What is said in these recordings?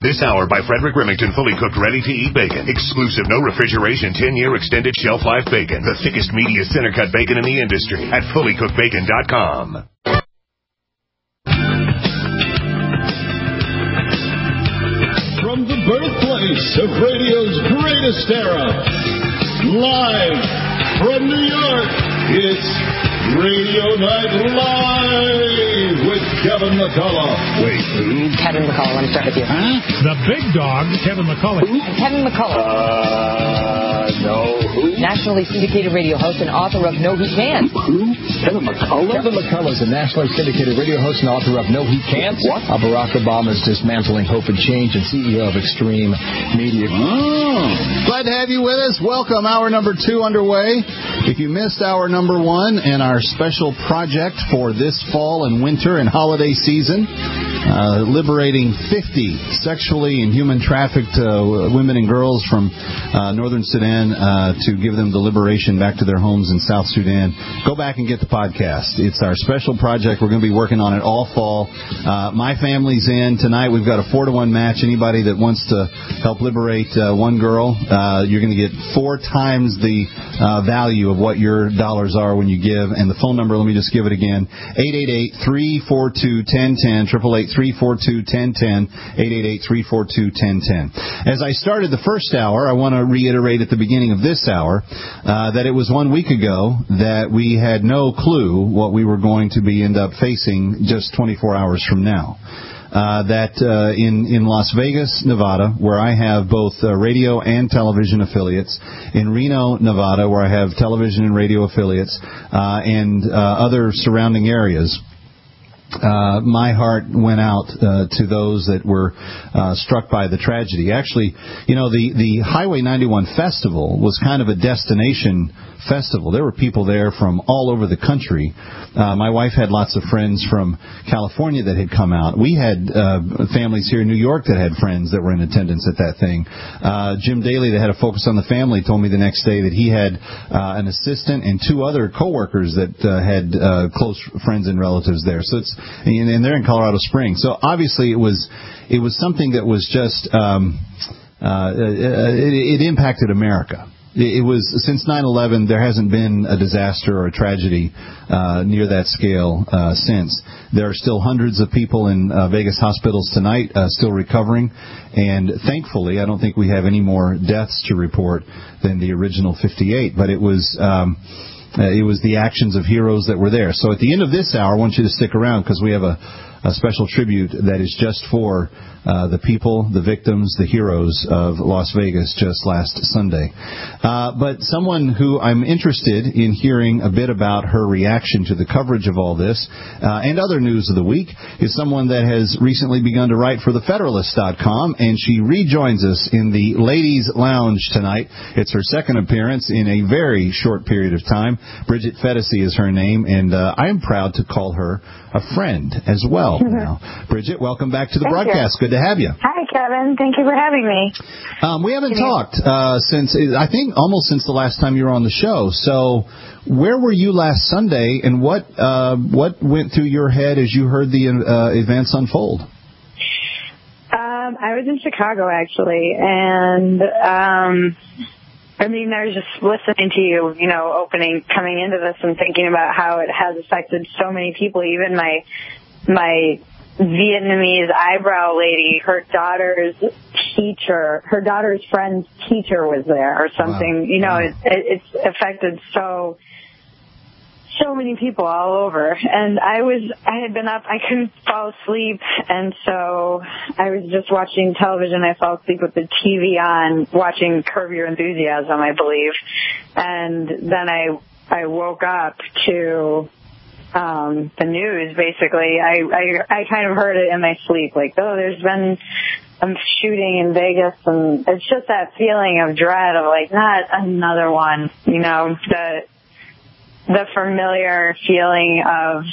This hour by Frederick Remington, fully cooked, ready-to-eat bacon. Exclusive, no refrigeration, 10-year extended shelf life bacon. The thickest, meatiest, center-cut bacon in the industry at fullycookedbacon.com. From the birthplace of radio's greatest era, live from New York, it's Radio Night Live with Kevin McCullough. Wait, who? Kevin McCullough, let me start with you. Huh? The big dog, Kevin McCullough. Who? Kevin McCullough. No, who? Nationally syndicated radio host and author of No He Can't. Who? Kevin McCullough? Kevin McCullough is a nationally syndicated radio host and author of No He Can't. What? Barack Obama's Dismantling Hope and Change and CEO of Extreme Media. Oh. Glad to have you with us. Welcome. Hour number 2 underway. If you missed hour number 1 and our special project for this fall and winter and holiday season, liberating 50 sexually and human trafficked women and girls from northern Sudan to give them the liberation back to their homes in South Sudan, go back and get the podcast. It's our special project. We're going to be working on it all fall. My family's in. Tonight we've got a 4-to-1 match. Anybody that wants to help liberate one girl, you're going to get 4 times the value of what your dollars are when you give. And the phone number, let me just give it again, 888-342-1010, 888-342-1010, 888-342-1010. As I started the first hour, I want to reiterate at the beginning of this hour that it was 1 week ago that we had no clue what we were going to end up facing just 24 hours from now. In Las Vegas, Nevada, where I have both radio and television affiliates, in Reno, Nevada, where I have television and radio affiliates, and other surrounding areas, my heart went out to those that were struck by the tragedy. Actually, the Highway 91 Festival was kind of a destination festival. There were people there from all over the country. My wife had lots of friends from California that had come out. We had families here in New York that had friends that were in attendance at that thing. Jim Daly, that had a Focus on the Family, told me the next day that he had an assistant and 2 other coworkers that had close friends and relatives there. So and they're in Colorado Springs. So obviously it was something that was just it impacted America. It was, since 9/11, there hasn't been a disaster or a tragedy near that scale since. There are still hundreds of people in Vegas hospitals tonight still recovering, and thankfully, I don't think we have any more deaths to report than the original 58. But it was the actions of heroes that were there. So at the end of this hour, I want you to stick around because we have a special tribute that is just for the people, the victims, the heroes of Las Vegas just last Sunday. But someone who I'm interested in hearing a bit about her reaction to the coverage of all this and other news of the week is someone that has recently begun to write for TheFederalist.com, and she rejoins us in the Ladies Lounge tonight. It's her second appearance in a very short period of time. Bridget Fedesi is her name, and I am proud to call her a friend as well. Now, Bridget, welcome back to the broadcast. Good to have you. Hi, Kevin. Thank you for having me. We haven't talked since, I think, almost since the last time you were on the show. So where were you last Sunday, and what went through your head as you heard the events unfold? I was in Chicago, actually, and I was just listening to you, coming into this and thinking about how it has affected so many people. Even my Vietnamese eyebrow lady, her daughter's friend's teacher was there or something. Wow. It's affected so many people all over. And I had been up, I couldn't fall asleep, and so I was just watching television. I fell asleep with the TV on, watching Curb Your Enthusiasm, I believe. And then I woke up to the news, basically. I kind of heard it in my sleep, like, there's been a shooting in Vegas, and it's just that feeling of dread of, like, not another one, the familiar feeling of,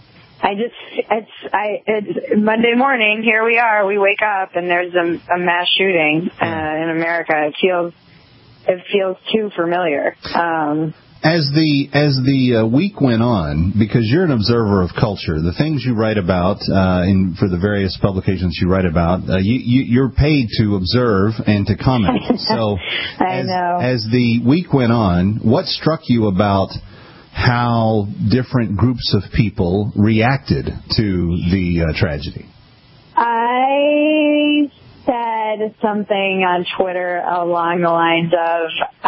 it's Monday morning, here we are, we wake up, and there's a mass shooting in America. It feels too familiar. As the week went on, because you're an observer of culture, the things you write about for the various publications you write about, you're paid to observe and to comment. So, as the week went on, what struck you about how different groups of people reacted to the tragedy? I said something on Twitter along the lines of,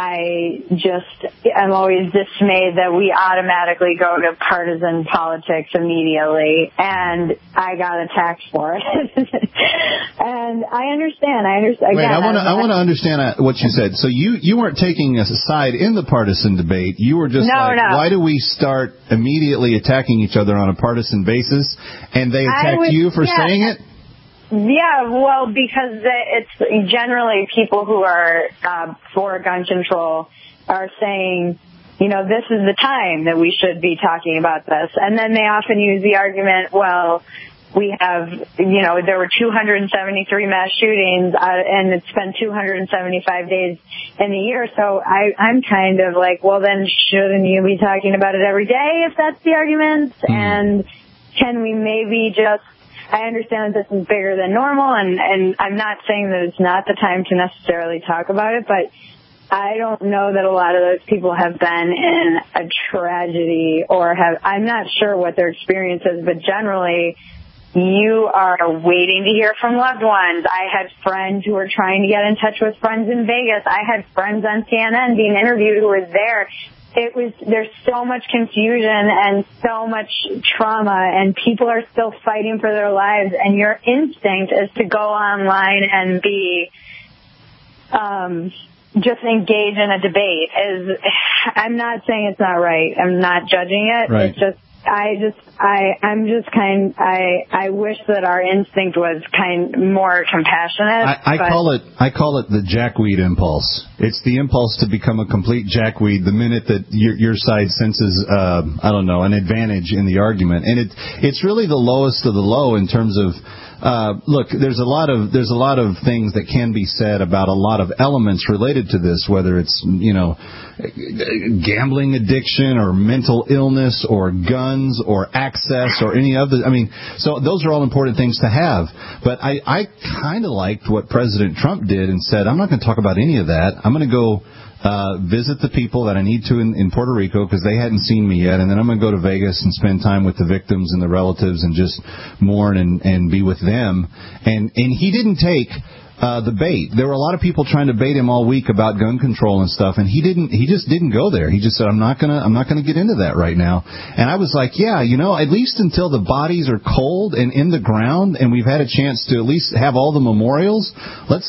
I'm always dismayed that we automatically go to partisan politics immediately, and I got attacked for it. And I understand. Wait, I want to understand what you said. So you weren't taking a side in the partisan debate. You were just why do we start immediately attacking each other on a partisan basis? And they attacked you for saying it? Yeah, well, because it's generally people who are for gun control are saying, this is the time that we should be talking about this. And then they often use the argument, well, we have, there were 273 mass shootings, and it's been 275 days in the year. So I'm kind of like, well, then shouldn't you be talking about it every day if that's the argument? And can we maybe just, I understand that this is bigger than normal, and I'm not saying that it's not the time to necessarily talk about it, but I don't know that a lot of those people have been in a tragedy I'm not sure what their experience is, but generally you are waiting to hear from loved ones. I had friends who were trying to get in touch with friends in Vegas. I had friends on CNN being interviewed who were there. There's so much confusion and so much trauma, and people are still fighting for their lives, and your instinct is to go online and be just engage in a debate. I'm not saying it's not right. I'm not judging it. Right. It's just I wish that our instinct was more compassionate. I call it the jackweed impulse. It's the impulse to become a complete jackweed the minute that your side senses an advantage in the argument, and it's really the lowest of the low in terms of. Look, there's a lot of things that can be said about a lot of elements related to this, whether it's gambling addiction or mental illness or guns or access or any other. So those are all important things to have. But I kind of liked what President Trump did and said, I'm not going to talk about any of that. I'm going to go visit the people that I need to in Puerto Rico because they hadn't seen me yet, and then I'm going to go to Vegas and spend time with the victims and the relatives and just mourn and be with them. And he didn't take the bait. There were a lot of people trying to bait him all week about gun control and stuff, and he just didn't go there. He just said, I'm not gonna get into that right now. And I was like, yeah, at least until the bodies are cold and in the ground and we've had a chance to at least have all the memorials, let's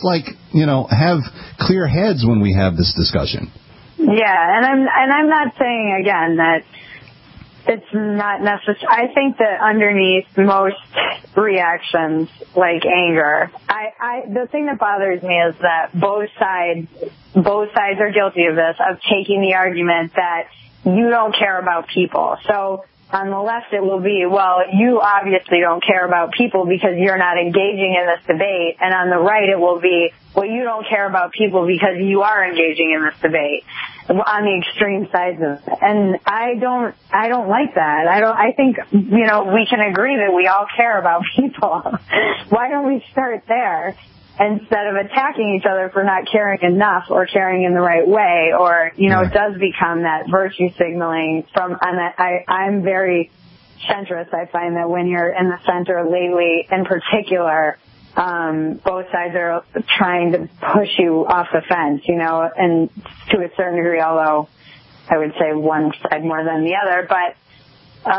have clear heads when we have this discussion. Yeah, and I'm not saying again that it's not necessary. I think that underneath most reactions, like anger, the thing that bothers me is that both sides are guilty of this, of taking the argument that you don't care about people. So on the left it will be, well, you obviously don't care about people because you're not engaging in this debate. And on the right it will be, well, you don't care about people because you are engaging in this debate, on the extreme sides of it. And I don't like that. I think, we can agree that we all care about people. Why don't we start there instead of attacking each other for not caring enough or caring in the right way, or, it does become that virtue signaling I'm very centrist. I find that when you're in the center lately, in particular, both sides are trying to push you off the fence, and to a certain degree, although I would say one side more than the other. But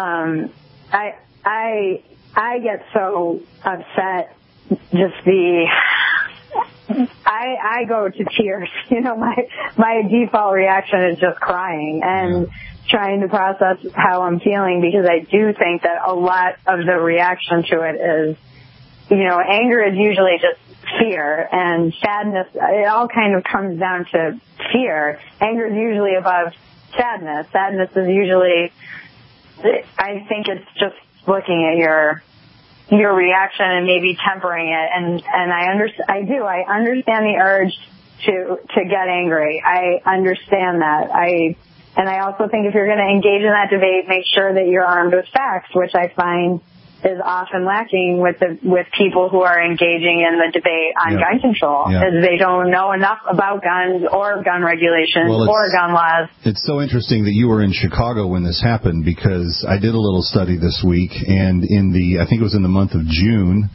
I get so upset. I go to tears. My default reaction is just crying and trying to process how I'm feeling, because I do think that a lot of the reaction to it is, anger is usually just fear, and sadness, it all kind of comes down to fear. Anger is usually above sadness. Sadness is usually, I think it's just looking at your reaction and maybe tempering it. And I understand the urge to get angry. I understand that. And I also think if you're going to engage in that debate, make sure that you're armed with facts, which I find is often lacking with people who are engaging in the debate on gun control, is they don't know enough about guns or gun regulations or gun laws. It's so interesting that you were in Chicago when this happened, because I did a little study this week, and I think it was in the month of June,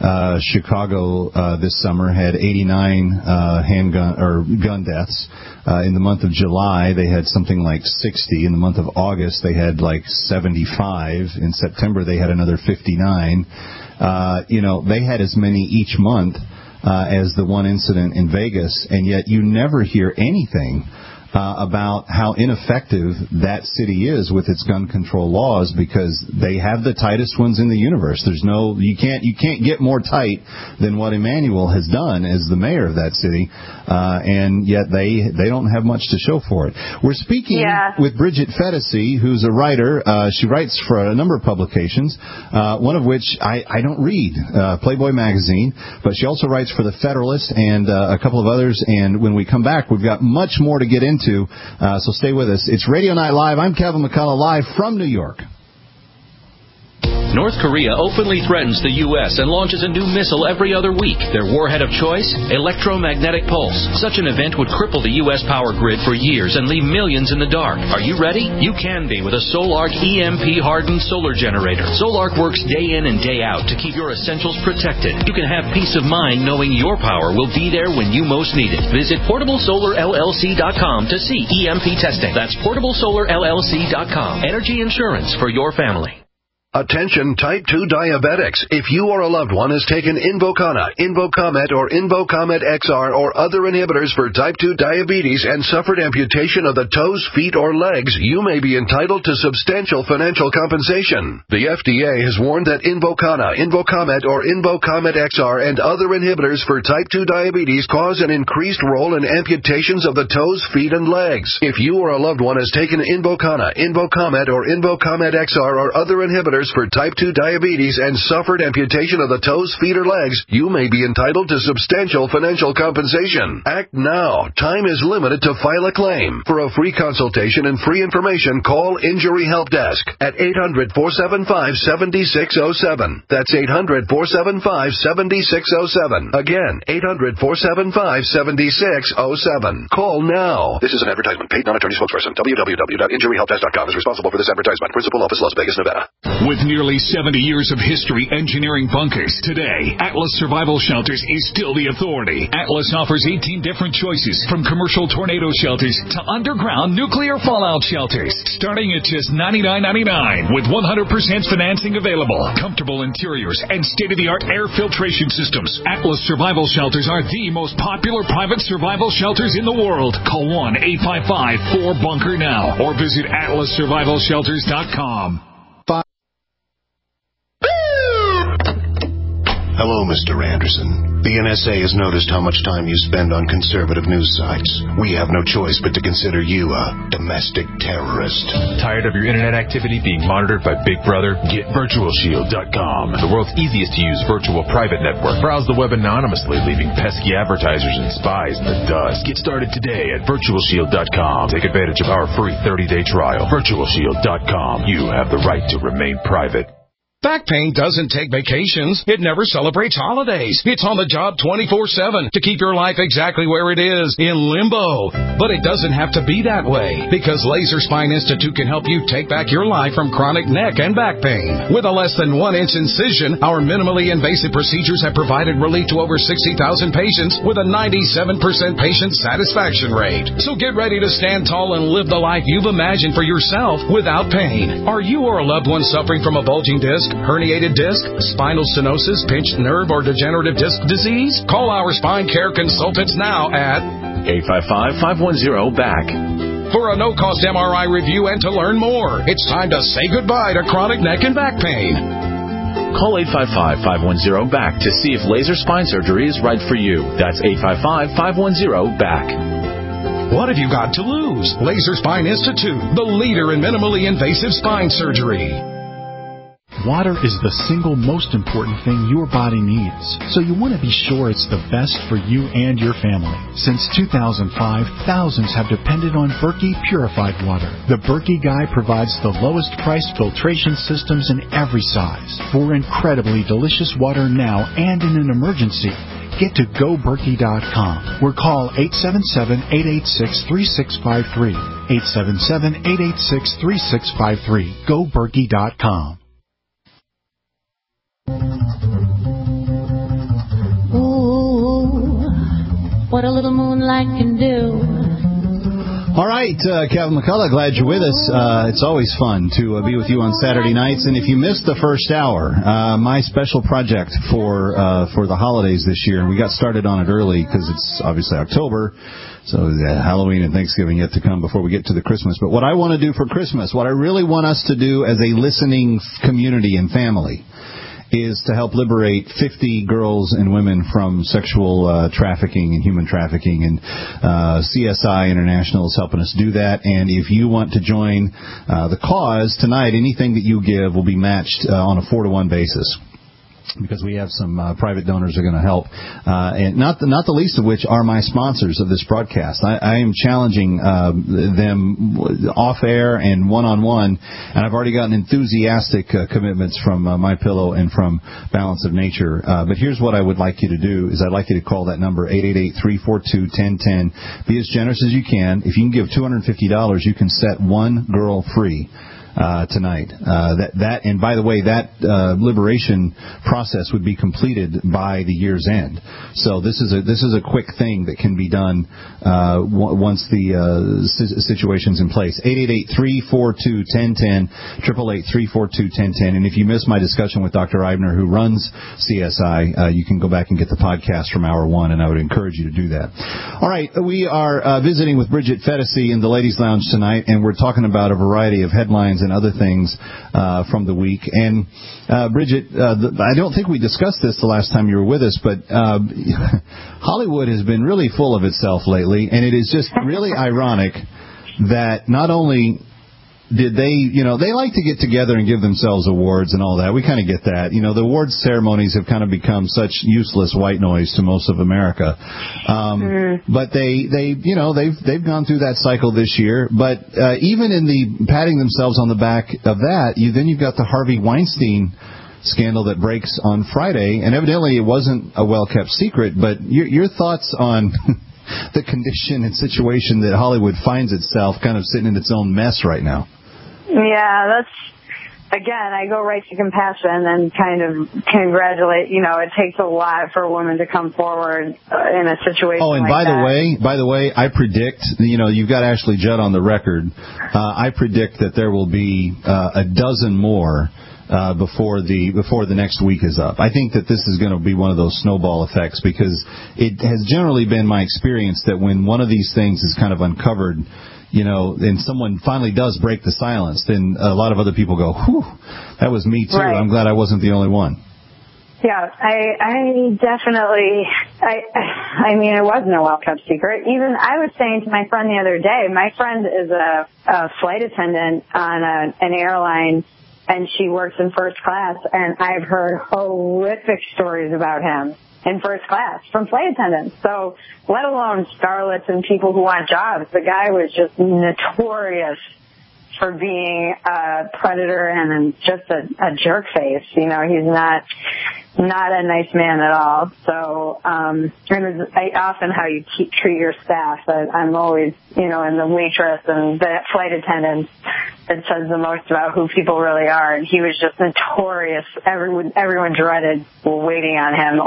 Chicago this summer had 89 gun deaths. In the month of July, they had something like 60. In the month of August, they had like 75. In September, they had another 59. They had as many each month as the one incident in Vegas, and yet you never hear anything about how ineffective that city is with its gun control laws, because they have the tightest ones in the universe. You can't get more tight than what Emanuel has done as the mayor of that city, and yet they don't have much to show for it. We're speaking with Bridget Phetasy, who's a writer. She writes for a number of publications, one of which I don't read, Playboy magazine, but she also writes for the Federalist and a couple of others. And when we come back, we've got much more to get into. So stay with us. It's Radio Night Live. I'm Kevin McCullough, live from New York. North Korea openly threatens the U.S. and launches a new missile every other week. Their warhead of choice? Electromagnetic pulse. Such an event would cripple the U.S. power grid for years and leave millions in the dark. Are you ready? You can be with a Solarc EMP-hardened solar generator. Solarc works day in and day out to keep your essentials protected. You can have peace of mind knowing your power will be there when you most need it. Visit PortableSolarLLC.com to see EMP testing. That's PortableSolarLLC.com. Energy insurance for your family. Attention type 2 diabetics. If you or a loved one has taken Invokana, Invokamet, or Invokamet XR or other inhibitors for type 2 diabetes and suffered amputation of the toes, feet, or legs, you may be entitled to substantial financial compensation. The FDA has warned that Invokana, Invokamet, or Invokamet XR and other inhibitors for type 2 diabetes cause an increased role in amputations of the toes, feet, and legs. If you or a loved one has taken Invokana, Invokamet, or Invokamet XR or other inhibitors for type 2 diabetes and suffered amputation of the toes, feet, or legs, you may be entitled to substantial financial compensation. Act now. Time is limited to file a claim. For a free consultation and free information, call Injury Help Desk at 800-475-7607. That's 800-475-7607. Again, 800-475-7607. Call now. This is an advertisement. Paid non-attorney spokesperson. www.injuryhelpdesk.com is responsible for this advertisement. Principal office, Las Vegas, Nevada. With nearly 70 years of history engineering bunkers, today, Atlas Survival Shelters is still the authority. Atlas offers 18 different choices, from commercial tornado shelters to underground nuclear fallout shelters, starting at just $99.99 with 100% financing available, comfortable interiors, and state-of-the-art air filtration systems. Atlas Survival Shelters are the most popular private survival shelters in the world. Call 1-855-4BUNKER now or visit atlassurvivalshelters.com. Hello, Mr. Anderson. The NSA has noticed how much time you spend on conservative news sites. We have no choice but to consider you a domestic terrorist. Tired of your internet activity being monitored by Big Brother? Get VirtualShield.com, the world's easiest to use virtual private network. Browse the web anonymously, leaving pesky advertisers and spies in the dust. Get started today at VirtualShield.com. Take advantage of our free 30-day trial. VirtualShield.com. You have the right to remain private. Back pain doesn't take vacations. It never celebrates holidays. It's on the job 24/7 to keep your life exactly where it is, in limbo. But it doesn't have to be that way, because Laser Spine Institute can help you take back your life from chronic neck and back pain. With a less than 1-inch incision, our minimally invasive procedures have provided relief to over 60,000 patients with a 97% patient satisfaction rate. So get ready to stand tall and live the life you've imagined for yourself without pain. Are you or a loved one suffering from a bulging disc, herniated disc, spinal stenosis, pinched nerve, or degenerative disc disease? Call our spine care consultants now at 855-510-BACK. For a no-cost MRI review and to learn more. It's time to say goodbye to chronic neck and back pain. Call 855-510-BACK to see if laser spine surgery is right for you. That's 855-510-BACK. What have you got to lose? Laser Spine Institute, the leader in minimally invasive spine surgery. Water is the single most important thing your body needs, so you want to be sure it's the best for you and your family. Since 2005, thousands have depended on Berkey purified water. The Berkey Guy provides the lowest priced filtration systems in every size for incredibly delicious water now and in an emergency. Get to GoBerkey.com or call 877-886-3653. 877-886-3653. GoBerkey.com. Ooh, what a little moonlight can do. All right, Kevin McCullough, glad you're with us. It's always fun to be with you on Saturday nights. And if you missed the first hour, my special project for the holidays this year, and we got started on it early because it's obviously October, so Halloween and Thanksgiving yet to come before we get to the Christmas. But what I want to do for Christmas, what I really want us to do as a listening community and family, is to help liberate 50 girls and women from sexual trafficking and human trafficking. And CSI International is helping us do that. And if you want to join the cause tonight, anything that you give will be matched on a 4-to-1 basis, because we have some private donors who are going to help, and not the least of which are my sponsors of this broadcast. I am challenging them off air and one-on-one, and I've already gotten enthusiastic commitments from MyPillow and from Balance of Nature. But here's what I would like you to do: is I'd like you to call that number 888-342-1010. Be as generous as you can. If you can give $250, you can set one girl free tonight. And by the way, that liberation process would be completed by the year's end. So this is a quick thing that can be done once the situation's in place. 888-342-1010, 888-342-1010. And if you missed my discussion with Dr. Eibner, who runs CSI, you can go back and get the podcast from hour one, and I would encourage you to do that. All right, we are visiting with Bridget Fetisi in the Ladies Lounge tonight, and we're talking about a variety of headlines and other things from the week. And Bridget, I don't think we discussed this the last time you were with us, but Hollywood has been really full of itself lately, and it is just really ironic that not only did they like to get together and give themselves awards and all that. We kind of get that. The awards ceremonies have kind of become such useless white noise to most of America. But they've gone through that cycle this year. But even in the patting themselves on the back of that, you've got the Harvey Weinstein scandal that breaks on Friday, and evidently it wasn't a well-kept secret. But your thoughts on the condition and situation that Hollywood finds itself kind of sitting in its own mess right now? Yeah, that's, again, I go right to compassion and kind of congratulate. It takes a lot for a woman to come forward in a situation like that. By the way, I predict, you've got Ashley Judd on the record. I predict that there will be a dozen more before the next week is up. I think that this is going to be one of those snowball effects, because it has generally been my experience that when one of these things is kind of uncovered, and someone finally does break the silence, then a lot of other people go, whew, that was me too. Right. I'm glad I wasn't the only one. Yeah, I definitely, I mean, it wasn't a well-kept secret. Even I was saying to my friend the other day, my friend is a flight attendant on an airline, and she works in first class, and I've heard horrific stories about him in first class from flight attendants. So let alone starlets and people who want jobs. The guy was just notorious for being a predator and just a jerk face. He's not a nice man at all. So, often how you treat your staff. I'm always, and the waitress and the flight attendants, it says the most about who people really are. And he was just notorious. Everyone dreaded waiting on him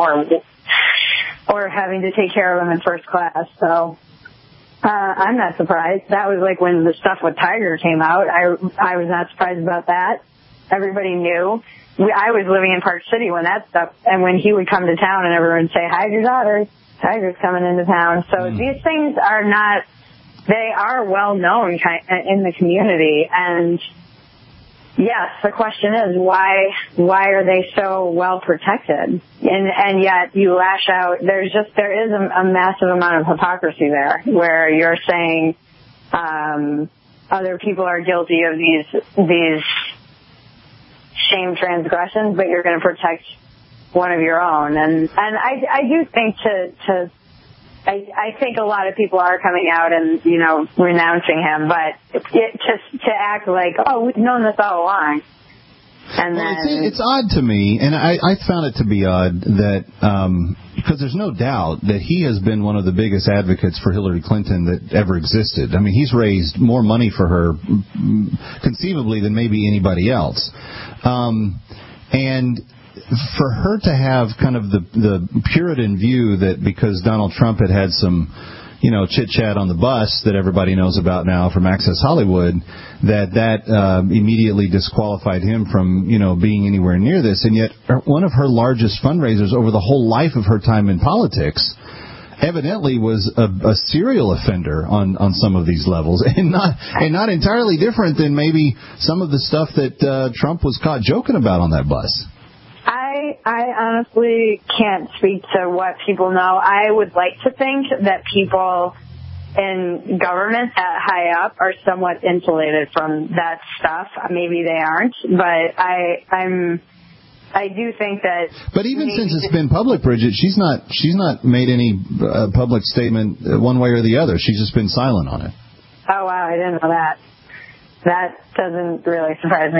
or having to take care of him in first class. So, I'm not surprised. That was like when the stuff with Tiger came out. I was not surprised about that. Everybody knew. I was living in Park City when that stuff, and when he would come to town and everyone would say, hide your daughter, Tiger's coming into town. So these things are not, they are well known in the community. And yes, the question is why are they so well protected? And yet you lash out. There is a massive amount of hypocrisy there, where you're saying other people are guilty of these shame transgressions, but you're going to protect one of your own. And I do think I think a lot of people are coming out and, renouncing him, but just to act like, oh, we've known this all along. And then it's odd to me, and I found it to be odd that, because there's no doubt that he has been one of the biggest advocates for Hillary Clinton that ever existed. I mean, he's raised more money for her, conceivably, than maybe anybody else. And for her to have kind of the Puritan view that because Donald Trump had some, chit-chat on the bus that everybody knows about now from Access Hollywood, that immediately disqualified him from, being anywhere near this. And yet one of her largest fundraisers over the whole life of her time in politics evidently was a serial offender on some of these levels, and not entirely different than maybe some of the stuff that Trump was caught joking about on that bus. I honestly can't speak to what people know. I would like to think that people in government that high up are somewhat insulated from that stuff. Maybe they aren't, but I do think that. But even since it's been public, Bridget, she's not made any public statement one way or the other. She's just been silent on it. Oh wow, I didn't know that. That doesn't really surprise me,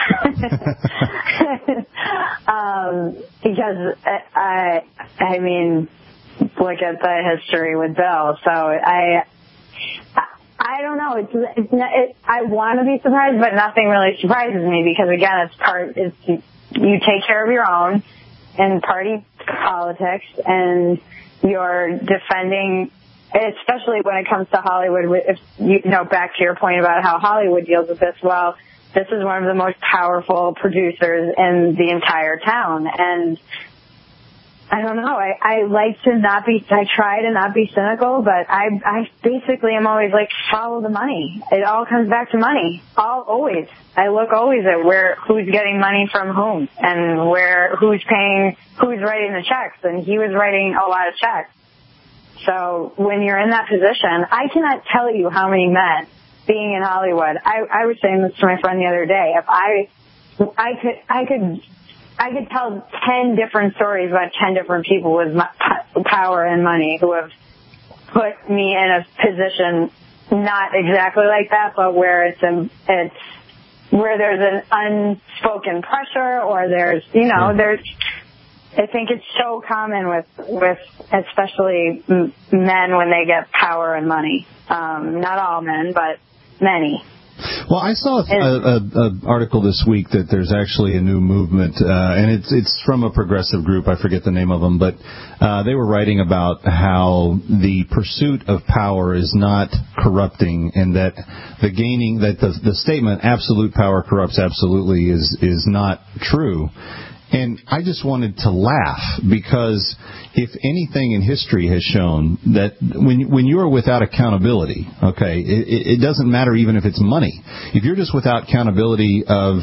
though. Because I mean, look at the history with Bill. So I don't know. I want to be surprised, but nothing really surprises me because again, you take care of your own in party politics, and you're defending. Especially when it comes to Hollywood, if back to your point about how Hollywood deals with this. Well, this is one of the most powerful producers in the entire town, and I don't know. I like to not be. I try to not be cynical, but I basically am always like, follow the money. It all comes back to money. Always. I look always at who's getting money from whom, and who's paying, who's writing the checks, and he was writing a lot of checks. So when you're in that position, I cannot tell you how many men being in Hollywood. I was saying this to my friend the other day. If I could tell 10 different stories about 10 different people with power and money who have put me in a position not exactly like that, but where it's where there's an unspoken pressure, or there's I think it's so common with especially men when they get power and money. Not all men, but many. Well, I saw an article this week that there's actually a new movement, and it's from a progressive group. I forget the name of them, but they were writing about how the pursuit of power is not corrupting, and that the statement "absolute power corrupts absolutely" is not true. And I just wanted to laugh because if anything in history has shown that when you are without accountability, okay, it doesn't matter even if it's money. If you're just without accountability of,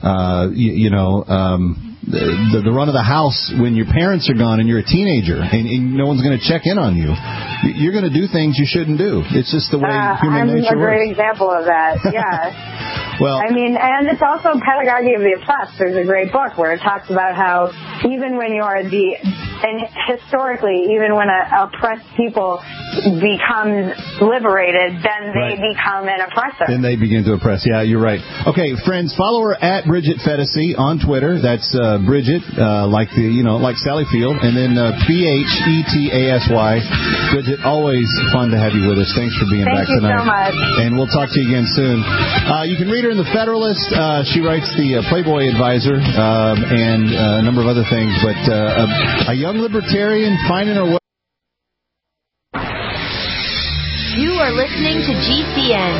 the run of the house when your parents are gone and you're a teenager and no one's going to check in on you, you're going to do things you shouldn't do. It's just the way human nature works. I'm a great example of that, yeah. Well, I mean, and it's also Pedagogy of the Oppressed. There's a great book where it talks about how even when you're and historically, even when oppressed people becomes liberated, then they become an oppressor. Then they begin to oppress. Yeah, you're right. Okay, friends, follow her at Bridget Phetasy on Twitter. That's Bridget, like Sally Field, and then Phetasy. Bridget, always fun to have you with us. Thanks for being back tonight. Thank you so much. And we'll talk to you again soon. You can read her in the Federalist. She writes the Playboy Advisor and a number of other things. But a young libertarian finding her way. You are listening to GCN.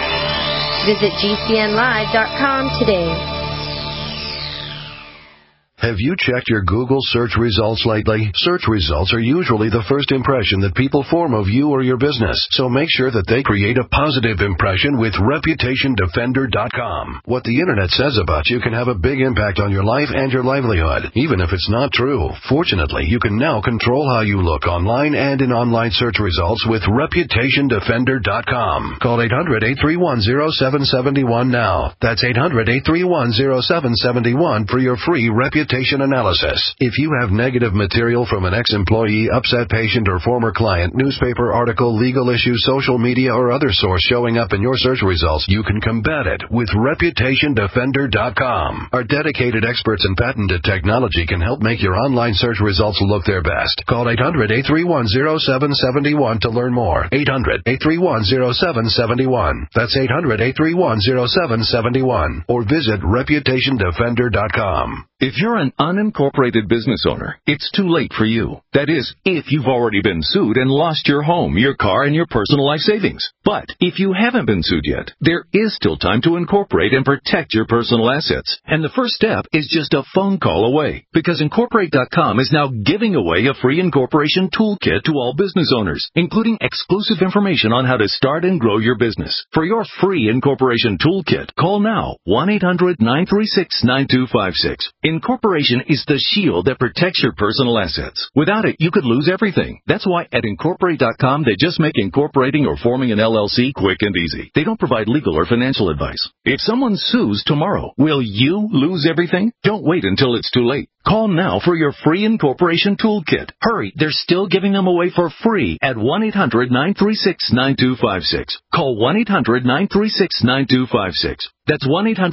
Visit GCNlive.com today. Have you checked your Google search results lately? Search results are usually the first impression that people form of you or your business, so make sure that they create a positive impression with ReputationDefender.com. What the Internet says about you can have a big impact on your life and your livelihood, even if it's not true. Fortunately, you can now control how you look online and in online search results with ReputationDefender.com. Call 800-831-0771 now. That's 800-831-0771 for your free reputation analysis. If you have negative material from an ex-employee, upset patient, or former client, newspaper article, legal issue, social media, or other source showing up in your search results, you can combat it with ReputationDefender.com. Our dedicated experts in patented technology can help make your online search results look their best. Call 800-831-0771 to learn more. 800-831-0771. That's 800-831-0771. Or visit ReputationDefender.com. If you're an unincorporated business owner, it's too late for you. That is, if you've already been sued and lost your home, your car, and your personal life savings. But if you haven't been sued yet, there is still time to incorporate and protect your personal assets. And the first step is just a phone call away, because Incorporate.com is now giving away a free incorporation toolkit to all business owners, including exclusive information on how to start and grow your business. For your free incorporation toolkit, call now 1-800-936-9256. Incorporation is the shield that protects your personal assets. Without it, you could lose everything. That's why at Incorporate.com, they just make incorporating or forming an LLC quick and easy. They don't provide legal or financial advice. If someone sues tomorrow, will you lose everything? Don't wait until it's too late. Call now for your free incorporation toolkit. Hurry, they're still giving them away for free at 1-800-936-9256. Call 1-800-936-9256. That's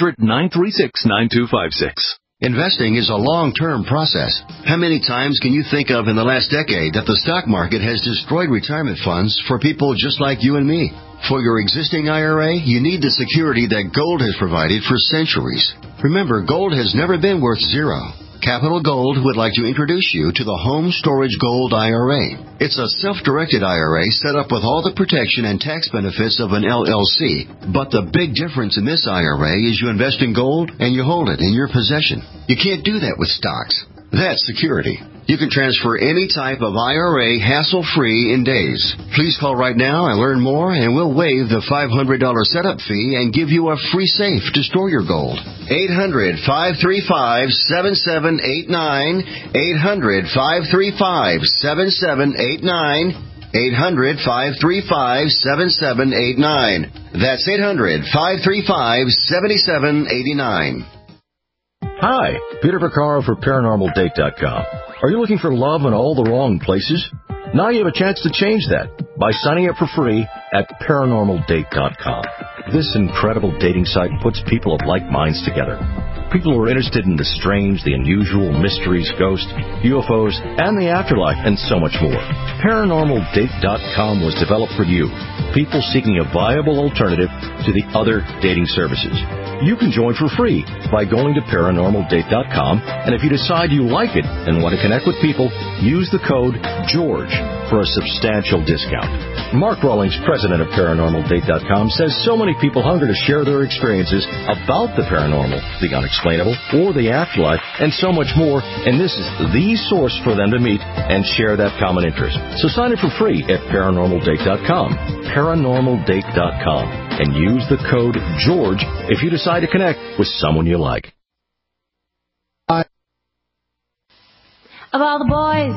1-800-936-9256. Investing is a long-term process. How many times can you think of in the last decade that the stock market has destroyed retirement funds for people just like you and me? For your existing IRA, you need the security that gold has provided for centuries. Remember, gold has never been worth zero. Capital Gold would like to introduce you to the Home Storage Gold IRA. It's a self-directed IRA set up with all the protection and tax benefits of an LLC. But the big difference in this IRA is you invest in gold and you hold it in your possession. You can't do that with stocks. That's security. You can transfer any type of IRA hassle-free in days. Please call right now and learn more, and we'll waive the $500 setup fee and give you a free safe to store your gold. 800-535-7789. 800-535-7789. 800-535-7789. That's 800-535-7789. Hi, Peter Vaccaro for ParanormalDate.com. Are you looking for love in all the wrong places? Now you have a chance to change that by signing up for free at ParanormalDate.com. This incredible dating site puts people of like minds together. People who are interested in the strange, the unusual, mysteries, ghosts, UFOs, and the afterlife, and so much more. ParanormalDate.com was developed for you, people seeking a viable alternative to the other dating services. You can join for free by going to ParanormalDate.com, and if you decide you like it and want to connect with people, use the code GEORGE for a substantial discount. Mark Rawlings, president of ParanormalDate.com, says so many people hunger to share their experiences about the paranormal, the unexplainable, or the afterlife, and so much more, and this is the source for them to meet and share that common interest. So sign up for free at ParanormalDate.com, ParanormalDate.com, and use the code GEORGE if you decide to connect with someone you like. Of all the boys,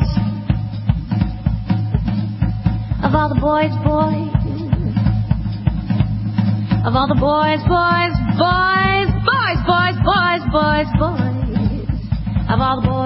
of all the boys, of all the boys, of all the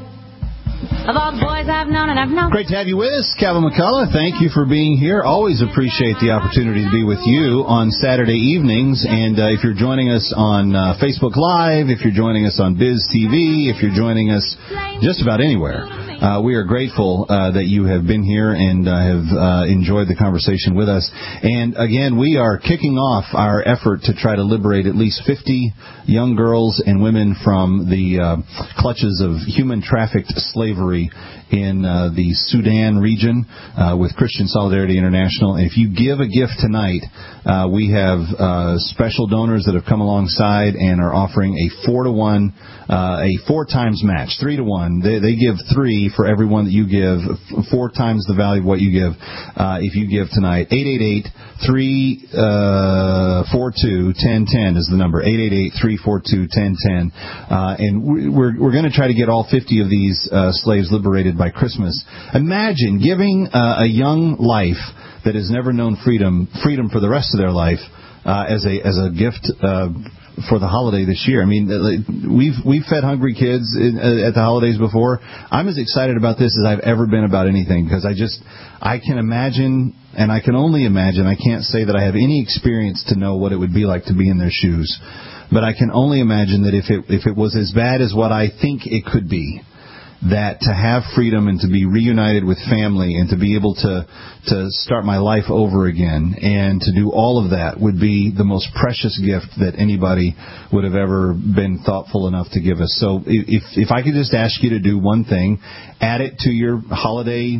boys I've known and I've known. Great to have you with us, Calvin McCullough. Thank you for being here. Always appreciate the opportunity to be with you on Saturday evenings. And if you're joining us on Facebook Live, if you're joining us on Biz TV, if you're joining us just about anywhere, we are grateful that you have been here and have enjoyed the conversation with us. And again, we are kicking off our effort to try to liberate at least 50 young girls and women from the clutches of human trafficked slavery in the Sudan region with Christian Solidarity International. And if you give a gift tonight, we have special donors that have come alongside and are offering a 4-to-1, a 4 times match, 3-to-1. They give 3 for every one that you give, 4 times the value of what you give if you give tonight. 888-342-1010 is the number. 888-342-1010. And we're going to try to get all 50 of these slaves liberated by Christmas. Imagine giving a young life that has never known freedom for the rest of their life as a gift for the holiday this year. I mean, we've fed hungry kids at the holidays before. I'm as excited about this as I've ever been about anything, because I can imagine, and I can only imagine. I can't say that I have any experience to know what it would be like to be in their shoes, but I can only imagine that if it was as bad as what I think it could be, that to have freedom and to be reunited with family and to be able to start my life over again and to do all of that would be the most precious gift that anybody would have ever been thoughtful enough to give us. So if I could just ask you to do one thing, add it to your holiday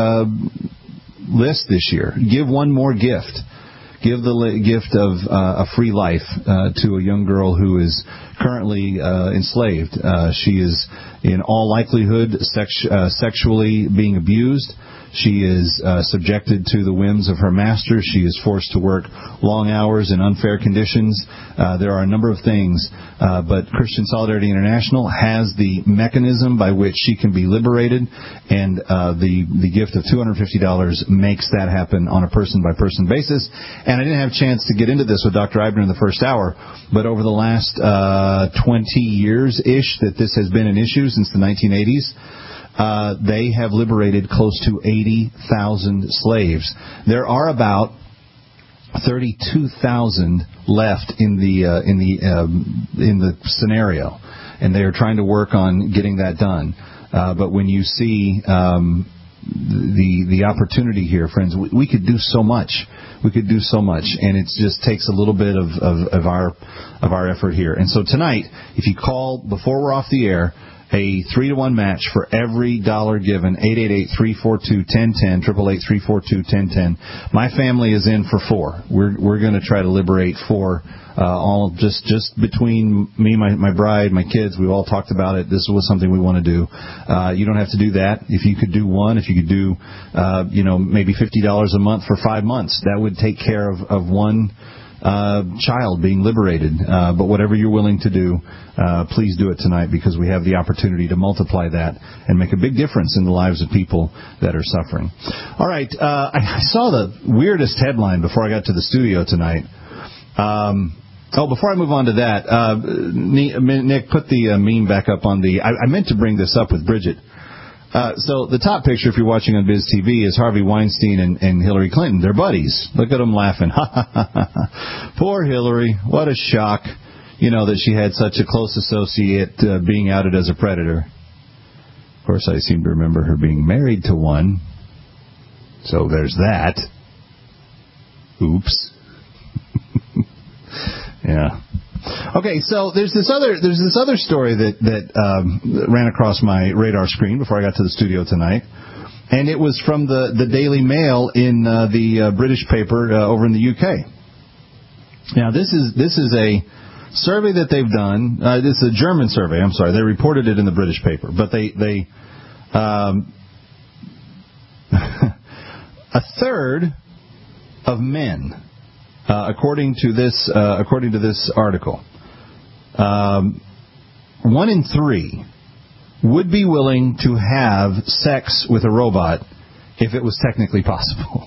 list this year. Give one more gift. Give the gift of a free life to a young girl who is currently enslaved. She is, in all likelihood, sexually being abused. She is subjected to the whims of her master. She is forced to work long hours in unfair conditions. There are a number of things, but Christian Solidarity International has the mechanism by which she can be liberated, and the gift of $250 makes that happen on a person-by-person basis. And I didn't have a chance to get into this with Dr. Eibner in the first hour, but over the last 20 years-ish that this has been an issue, since the 1980s, they have liberated close to 80,000 slaves. There are about 32,000 left in the scenario, and they are trying to work on getting that done. But when you see the opportunity here, friends, we could do so much. We could do so much, and it just takes a little bit of our effort here. And so tonight, if you call before we're off the air, a 3-to-1 match for every dollar given. 888-342-1010, 888-342-1010. My family is in for 4. We're going to try to liberate 4. All just between me, my bride, my kids. We've all talked about it. This was something we want to do. You don't have to do that. If you could do one, if you could do, maybe $50 a month for 5 months, that would take care of one child being liberated. But whatever you're willing to do, please do it tonight, because we have the opportunity to multiply that and make a big difference in the lives of people that are suffering. All right. I saw the weirdest headline before I got to the studio tonight. Before I move on to that, Nick, put the meme back up on the... I meant to bring this up with Bridget. So the top picture, if you're watching on Biz TV, is Harvey Weinstein and Hillary Clinton. They're buddies. Look at them laughing. Poor Hillary. What a shock, that she had such a close associate being outed as a predator. Of course, I seem to remember her being married to one. So there's that. Oops. Yeah. Okay, so there's this other story that ran across my radar screen before I got to the studio tonight, and it was from the Daily Mail in the British paper over in the UK. Now, this is a survey that they've done. This is a German survey. I'm sorry, they reported it in the British paper, but they a third of men. According to this article, 1 in 3 would be willing to have sex with a robot if it was technically possible.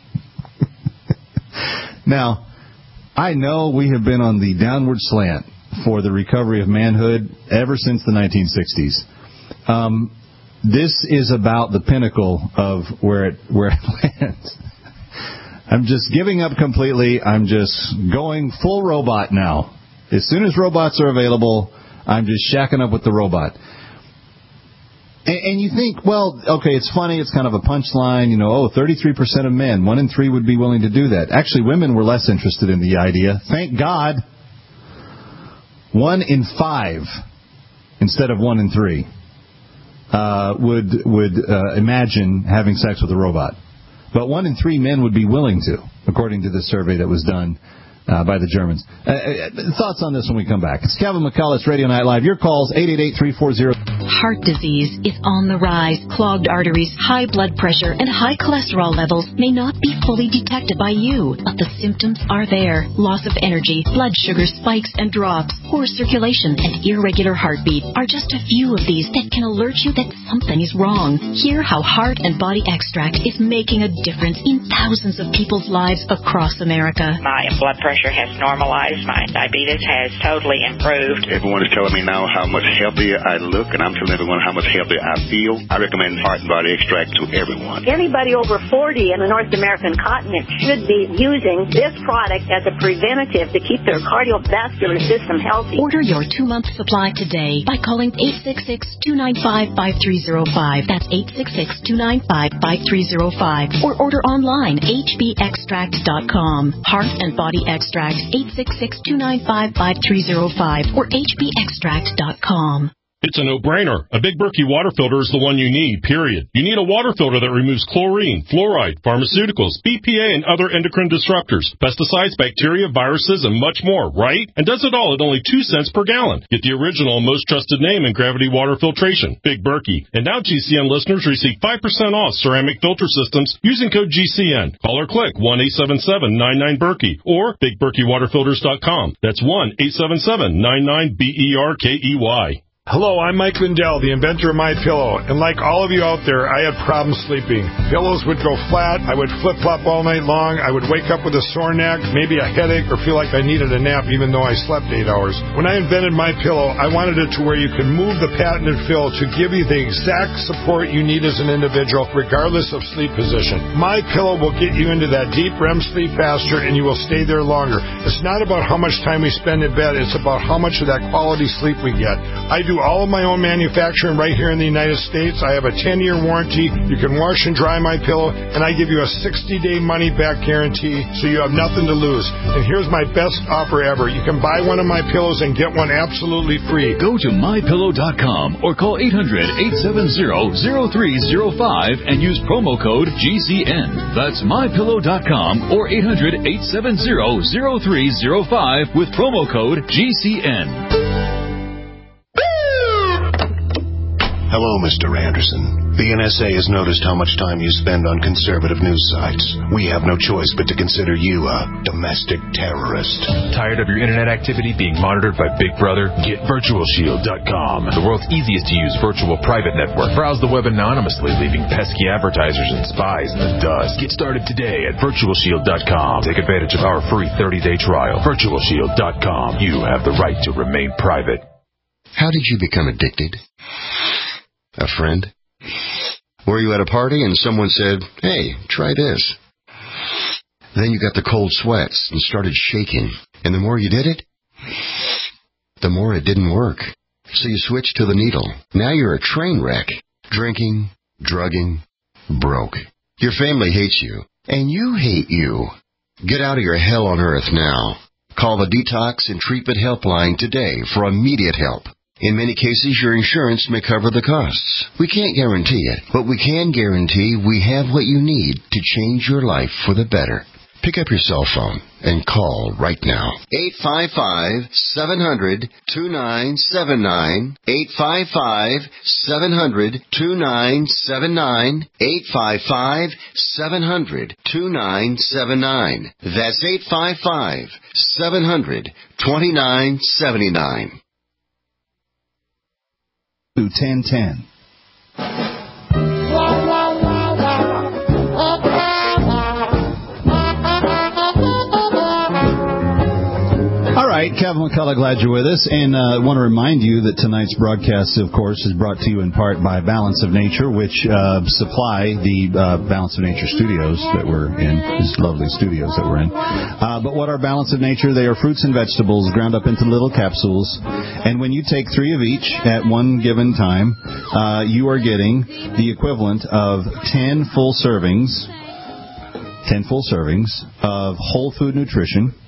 Now, I know we have been on the downward slant for the recovery of manhood ever since the 1960s. This is about the pinnacle of where it lands. I'm just giving up completely. I'm just going full robot now. As soon as robots are available, I'm just shacking up with the robot. And you think, well, okay, it's funny. It's kind of a punchline. 33% of men, 1 in 3 would be willing to do that. Actually, women were less interested in the idea. Thank God. 1 in 5 instead of 1 in 3. would imagine having sex with a robot. But 1 in 3 men would be willing to, according to this survey that was done by the Germans. Thoughts on this when we come back. It's Kevin McCullough, Radio Night Live. Your calls, 888-340. Heart disease is on the rise. Clogged arteries, high blood pressure, and high cholesterol levels may not be fully detected by you, but the symptoms are there. Loss of energy, blood sugar spikes and drops, poor circulation, and irregular heartbeat are just a few of these that can alert you that something is wrong. Hear how Heart and Body Extract is making a difference in thousands of people's lives across America. My blood pressure has normalized. My diabetes has totally improved. Everyone is telling me now how much healthier I look, and I'm telling everyone how much healthier I feel. I recommend Heart and Body Extract to everyone. Anybody over 40 in the North American continent should be using this product as a preventative to keep their cardiovascular system healthy. Order your 2-month supply today by calling 866-295-5305. That's 866-295-5305. Or order online, hbextract.com. Heart and Body Extract, 866-295-5305 or hbextract.com. It's a no-brainer. A Big Berkey water filter is the one you need, period. You need a water filter that removes chlorine, fluoride, pharmaceuticals, BPA, and other endocrine disruptors, pesticides, bacteria, viruses, and much more, right? And does it all at only 2 cents per gallon. Get the original and most trusted name in gravity water filtration, Big Berkey. And now GCN listeners receive 5% off ceramic filter systems using code GCN. Call or click 1-877-99-BERKEY or BigBerkeyWaterFilters.com. That's 1-877-99-BERKEY. Hello, I'm Mike Lindell, the inventor of MyPillow, and like all of you out there, I had problems sleeping. Pillows would go flat, I would flip-flop all night long, I would wake up with a sore neck, maybe a headache, or feel like I needed a nap even though I slept 8 hours. When I invented MyPillow, I wanted it to where you could move the patented fill to give you the exact support you need as an individual, regardless of sleep position. MyPillow will get you into that deep REM sleep faster, and you will stay there longer. It's not about how much time we spend in bed, it's about how much of that quality sleep we get. I do all of my own manufacturing right here in the United States. I have a 10-year warranty. You can wash and dry my pillow, and I give you a 60-day money-back guarantee, so you have nothing to lose. And here's my best offer ever. You can buy one of my pillows and get one absolutely free. Go to MyPillow.com or call 800-870-0305 and use promo code GCN. That's MyPillow.com or 800-870-0305 with promo code GCN. Hello, Mr. Anderson. The NSA has noticed how much time you spend on conservative news sites. We have no choice but to consider you a domestic terrorist. Tired of your internet activity being monitored by Big Brother? Get VirtualShield.com, the world's easiest to use virtual private network. Browse the web anonymously, leaving pesky advertisers and spies in the dust. Get started today at VirtualShield.com. Take advantage of our free 30-day trial. VirtualShield.com. You have the right to remain private. How did you become addicted? A friend? Were you at a party and someone said, "Hey, try this"? Then you got the cold sweats and started shaking. And the more you did it, the more it didn't work. So you switched to the needle. Now you're a train wreck. Drinking, drugging, broke. Your family hates you. And you hate you. Get out of your hell on earth now. Call the Detox and Treatment Helpline today for immediate help. In many cases, your insurance may cover the costs. We can't guarantee it, but we can guarantee we have what you need to change your life for the better. Pick up your cell phone and call right now. 855-700-2979. 855-700-2979. 855-700-2979. That's 855-700-2979. 1010. All right, Kevin McCullough, glad you're with us. And I want to remind you that tonight's broadcast, of course, is brought to you in part by Balance of Nature, which supply the Balance of Nature studios that we're in, these lovely studios that we're in. But what are Balance of Nature? They are fruits and vegetables ground up into little capsules. And when you take 3 of each at one given time, you are getting the equivalent of 10 full servings of whole food nutrition.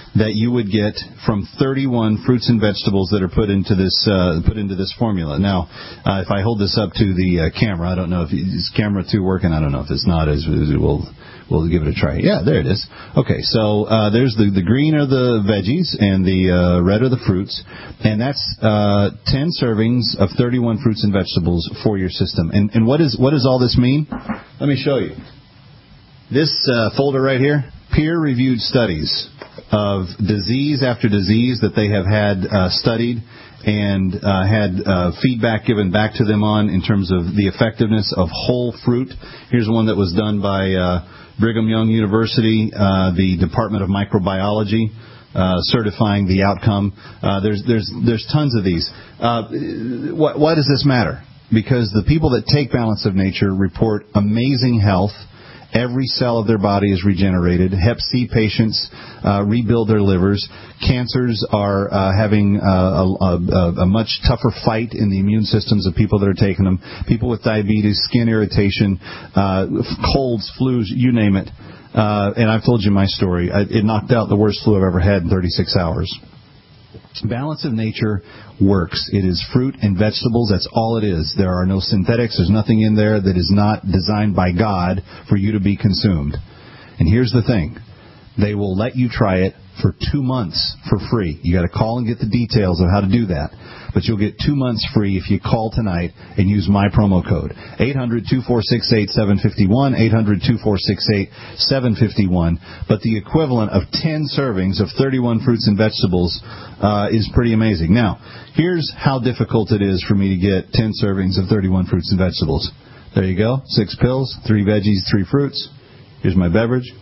that you would get from 31 fruits and vegetables that are put into this formula. Now, if I hold this up to the camera, I don't know if is camera 2 working. I don't know if it's not. We'll give it a try. Yeah, there it is. Okay, so there's the green are the veggies and the red are the fruits, and that's 10 servings of 31 fruits and vegetables for your system. And what does all this mean? Let me show you. This folder right here, peer-reviewed studies of disease after disease that they have had studied and had feedback given back to them on in terms of the effectiveness of whole fruit. Here's one that was done by Brigham Young University, the Department of Microbiology, certifying the outcome. There's tons of these. Why does this matter? Because the people that take Balance of Nature report amazing health. Every cell of their body is regenerated. Hep C patients rebuild their livers. Cancers are having a much tougher fight in the immune systems of people that are taking them. People with diabetes, skin irritation, colds, flus, you name it. And I've told you my story. It knocked out the worst flu I've ever had in 36 hours. Balance of Nature works. It is fruit and vegetables. That's all it is. There are no synthetics. There's nothing in there that is not designed by God for you to be consumed. And here's the thing. They will let you try it for 2 months for free. You got to call and get the details of how to do that. But you'll get 2 months free if you call tonight and use my promo code. 800-2468-751, 800-2468-751. But the equivalent of 10 servings of 31 fruits and vegetables is pretty amazing. Now, here's how difficult it is for me to get 10 servings of 31 fruits and vegetables. There you go. 6 pills, 3 veggies, 3 fruits. Here's my beverage.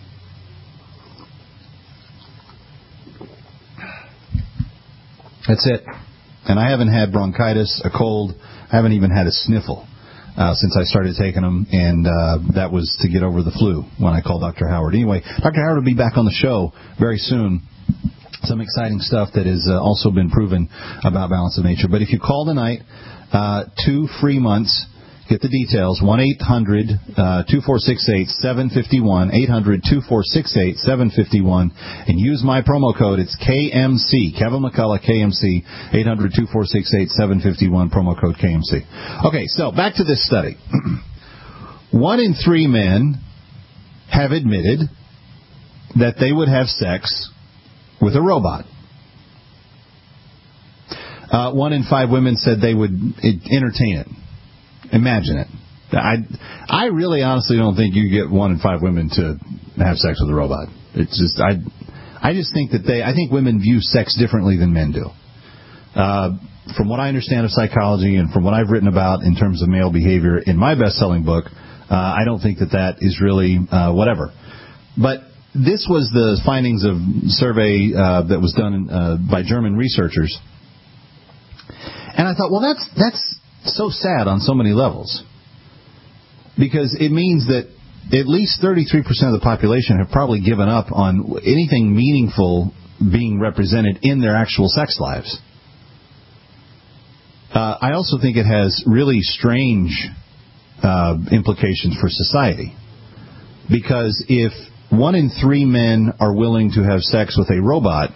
That's it. And I haven't had bronchitis, a cold. I haven't even had a sniffle since I started taking them, and that was to get over the flu when I called Dr. Howard. Anyway, Dr. Howard will be back on the show very soon. Some exciting stuff that has also been proven about Balance of Nature. But if you call tonight, 2 free months. Get the details, 1-800-2468-751, 800-2468-751, and use my promo code. It's KMC, Kevin McCullough, KMC, 800-2468-751, promo code KMC. Okay, so back to this study. 1 in 3 men have admitted that they would have sex with a robot. 1 in 5 women said they would entertain it. Imagine it. I really honestly don't think you get 1 in 5 women to have sex with a robot. It's just I just think that I think women view sex differently than men do. From what I understand of psychology and from what I've written about in terms of male behavior in my best-selling book, I don't think that is really whatever. But this was the findings of a survey that was done by German researchers. And I thought, well, that's so sad on so many levels, because it means that at least 33% of the population have probably given up on anything meaningful being represented in their actual sex lives. I also think it has really strange implications for society, because if 1 in 3 men are willing to have sex with a robot,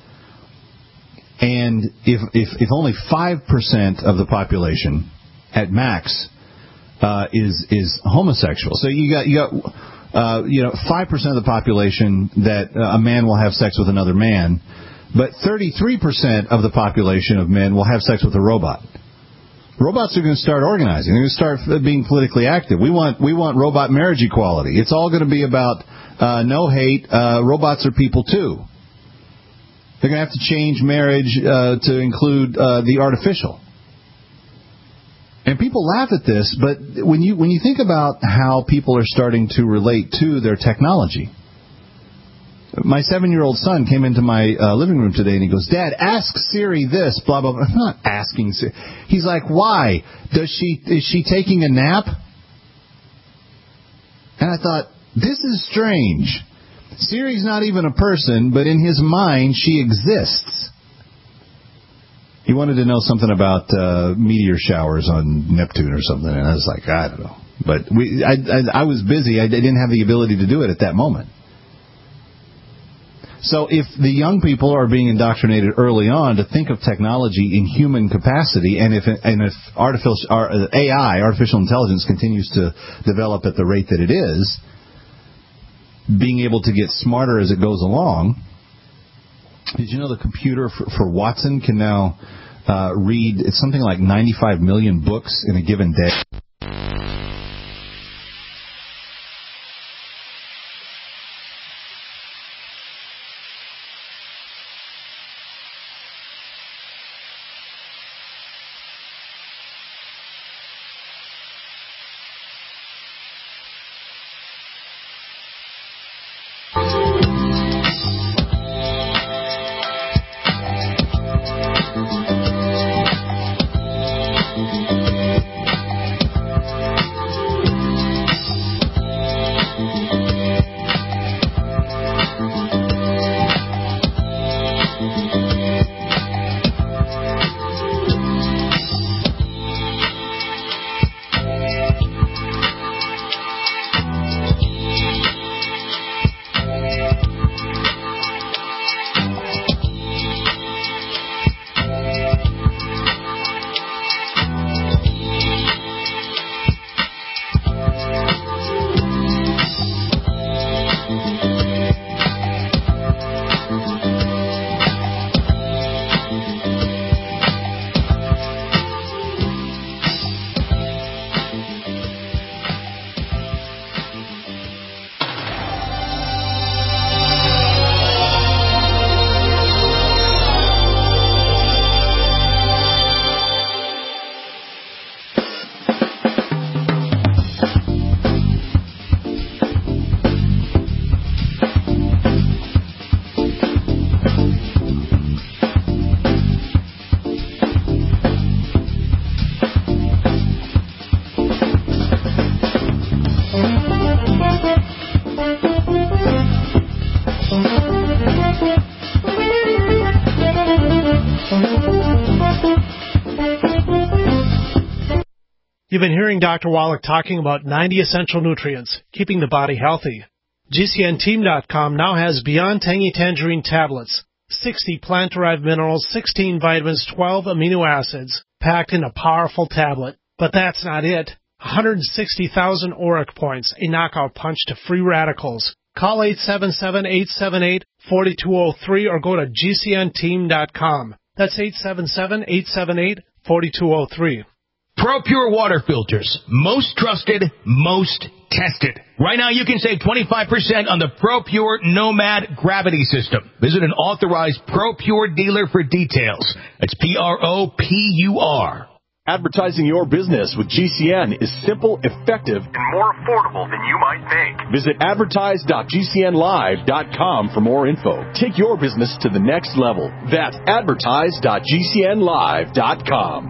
and if only 5% of the population at max is homosexual, so you got 5% of the population that a man will have sex with another man, but 33% of the population of men will have sex with a robot. Robots are going to start organizing. They're going to start being politically active. We want robot marriage equality. It's all going to be about no hate. Robots are people too. They're going to have to change marriage to include the artificial. And people laugh at this, but when you think about how people are starting to relate to their technology. My 7-year-old son came into my living room today and he goes, "Dad, ask Siri this, blah, blah, blah." I'm not asking Siri. He's like, "Why? Is she taking a nap?" And I thought, this is strange. Siri's not even a person, but in his mind, she exists. He wanted to know something about meteor showers on Neptune or something, and I was like, I don't know. But I was busy. I didn't have the ability to do it at that moment. So if the young people are being indoctrinated early on to think of technology in human capacity, and if artificial intelligence, continues to develop at the rate that it is, being able to get smarter as it goes along. Did you know the computer for Watson can now read it's something like 95 million books in a given day? You've been hearing Dr. Wallach talking about 90 essential nutrients, keeping the body healthy. GCNteam.com now has Beyond Tangy Tangerine tablets, 60 plant-derived minerals, 16 vitamins, 12 amino acids, packed in a powerful tablet. But that's not it. 160,000 ORAC points, a knockout punch to free radicals. Call 877-878-4203 or go to GCNteam.com. That's 877-878-4203. ProPure water filters. Most trusted, most tested. Right now you can save 25% on the ProPure Nomad Gravity System. Visit an authorized ProPure dealer for details. That's PROPUR. Advertising your business with GCN is simple, effective, and more affordable than you might think. Visit advertise.gcnlive.com for more info. Take your business to the next level. That's advertise.gcnlive.com.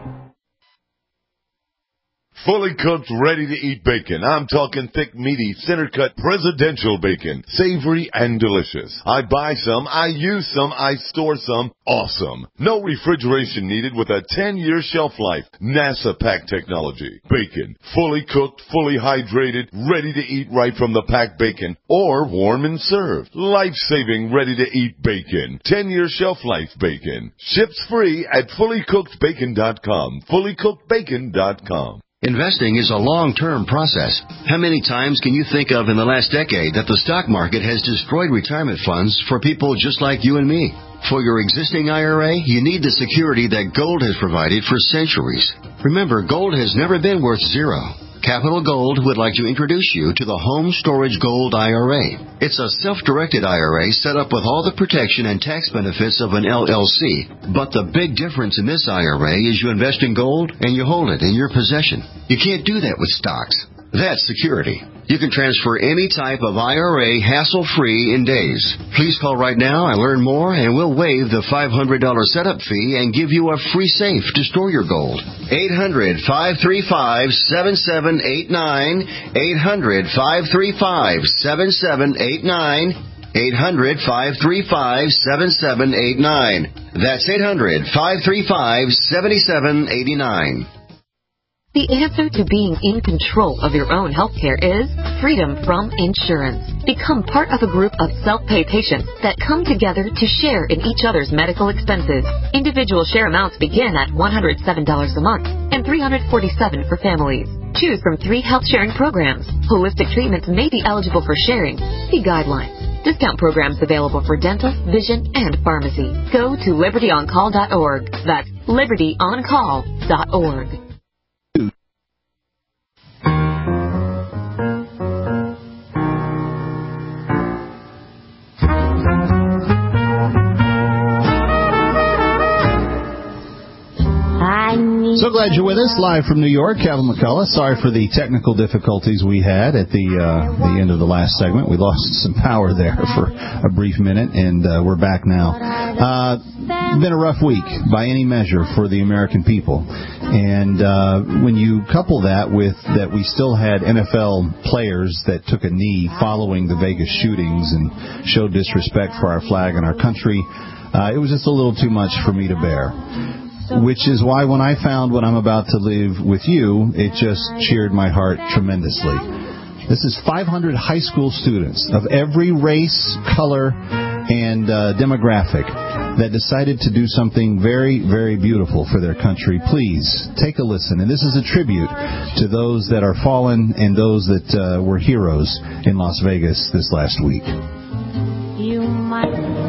Fully cooked, ready-to-eat bacon. I'm talking thick, meaty, center-cut presidential bacon. Savory and delicious. I buy some, I use some, I store some. Awesome. No refrigeration needed with a 10-year shelf life. NASA pack technology. Bacon. Fully cooked, fully hydrated, ready to eat right from the packed bacon. Or warm and served. Life-saving, ready-to-eat bacon. 10-year shelf life bacon. Ships free at fullycookedbacon.com. Fullycookedbacon.com. Investing is a long-term process. How many times can you think of in the last decade that the stock market has destroyed retirement funds for people just like you and me? For your existing IRA, you need the security that gold has provided for centuries. Remember, gold has never been worth zero. Capital Gold would like to introduce you to the Home Storage Gold IRA. It's a self-directed IRA set up with all the protection and tax benefits of an LLC. But the big difference in this IRA is you invest in gold and you hold it in your possession. You can't do that with stocks. That's security. You can transfer any type of IRA hassle-free in days. Please call right now and learn more, and we'll waive the $500 setup fee and give you a free safe to store your gold. 800-535-7789. 800-535-7789. 800-535-7789. That's 800-535-7789. The answer to being in control of your own healthcare is freedom from insurance. become part of a group of self-pay patients that come together to share in each other's medical expenses. Individual share amounts begin at $107 a month and $347 for families. Choose from 3 health sharing programs. Holistic treatments may be eligible for sharing. See guidelines. Discount programs available for dental, vision, and pharmacy. Go to libertyoncall.org. That's libertyoncall.org. So glad you're with us, live from New York. Kevin McCullough. Sorry for the technical difficulties we had at the end of the last segment. We lost some power there for a brief minute, and we're back now. Been a rough week by any measure for the American people. And when you couple that with that we still had NFL players that took a knee following the Vegas shootings and showed disrespect for our flag and our country, it was just a little too much for me to bear. Which is why when I found what I'm about to leave with you, it just cheered my heart tremendously. This is 500 high school students of every race, color, and demographic that decided to do something very, very beautiful for their country. Please, take a listen. And this is a tribute to those that are fallen and those that were heroes in Las Vegas this last week. You might...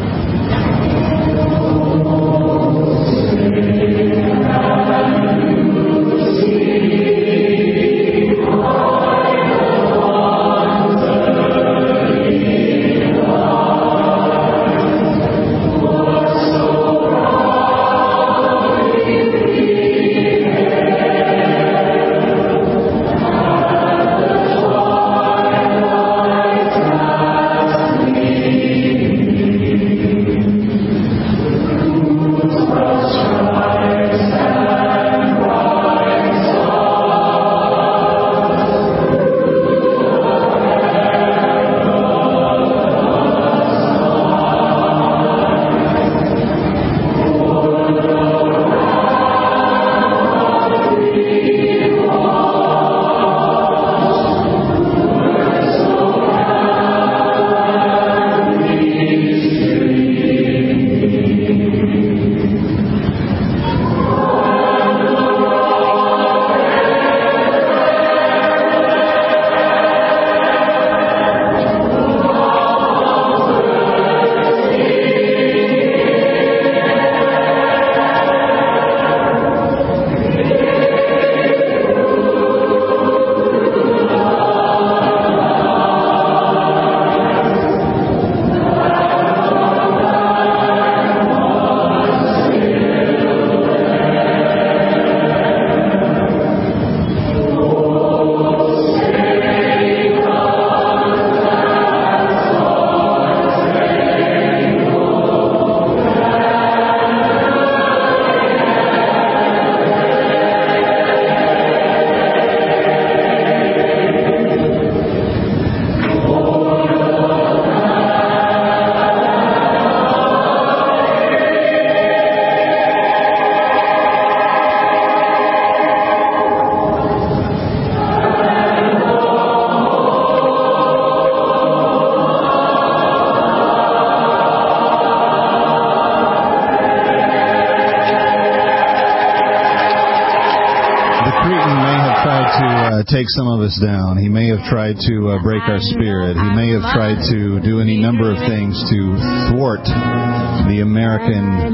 Take some of us down. He may have tried to break our spirit. He may have tried to do any number of things to thwart the American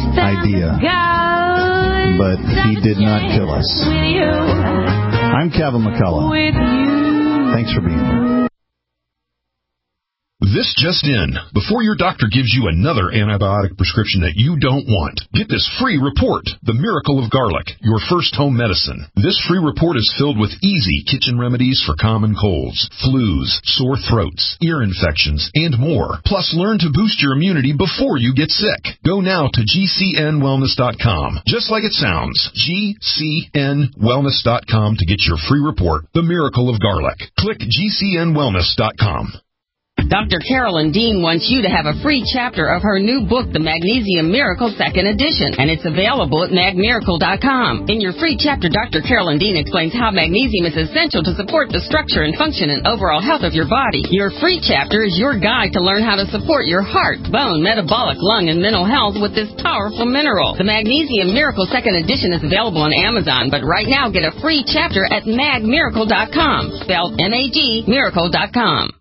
idea. But he did not kill us. I'm Kevin McCullough. Thanks for being here. This just in. Before your doctor gives you another antibiotic prescription that you don't want, get this free report, The Miracle of Garlic, your first home medicine. This free report is filled with easy kitchen remedies for common colds, flus, sore throats, ear infections, and more. Plus, learn to boost your immunity before you get sick. Go now to GCNwellness.com. Just like it sounds, GCNwellness.com to get your free report, The Miracle of Garlic. Click GCNwellness.com. Dr. Carolyn Dean wants you to have a free chapter of her new book, The Magnesium Miracle 2nd Edition, and it's available at magmiracle.com. In your free chapter, Dr. Carolyn Dean explains how magnesium is essential to support the structure and function and overall health of your body. Your free chapter is your guide to learn how to support your heart, bone, metabolic, lung, and mental health with this powerful mineral. The Magnesium Miracle 2nd Edition is available on Amazon, but right now get a free chapter at magmiracle.com, spelled M-A-G, miracle.com.